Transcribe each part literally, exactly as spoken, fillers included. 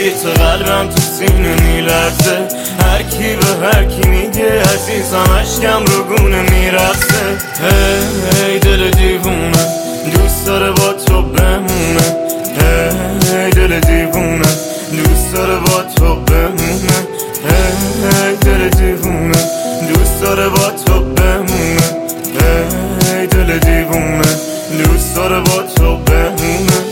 تو قلبم تو سینه میلرزه، هر کی به هر کی میگه عزیزم اشکم رو گونه میرسه. هی hey, دل دیوونه دوست داره با تو بمونه، هی hey, دل دیوونه دوست داره با تو بمونه، هی hey, دل دیوونه دوست داره با تو بمونه، هی hey, دل دیوونه دوست داره با تو بمونه.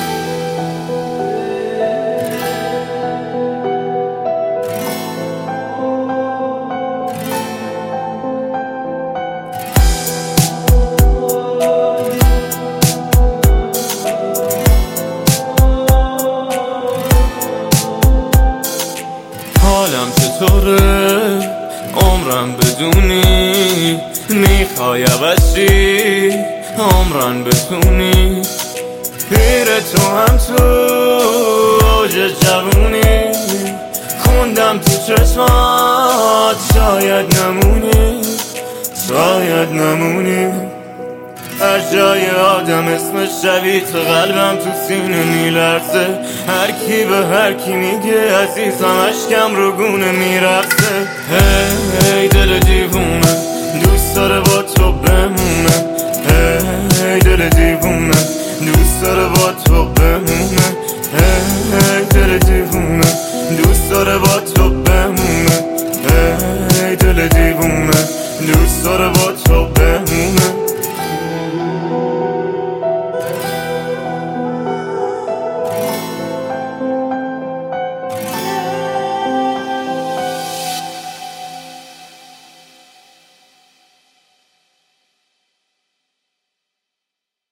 حالم چطوره عمرم بدونی، میخوای عوضی عمرن بتونی، پیر تو هم تو اوج جوونی، خوندم تو چشمات شاید نمونی، شاید نمونی. هر جای آدم اسمش شوی تو قلبم تو سینه میلرزه، هر کی به هر کی میگه عزیزم اشکم رو گونه میرسه. هی hey, دل دیوونه دوست داره با تو بمونه، هی hey, دل دیوونه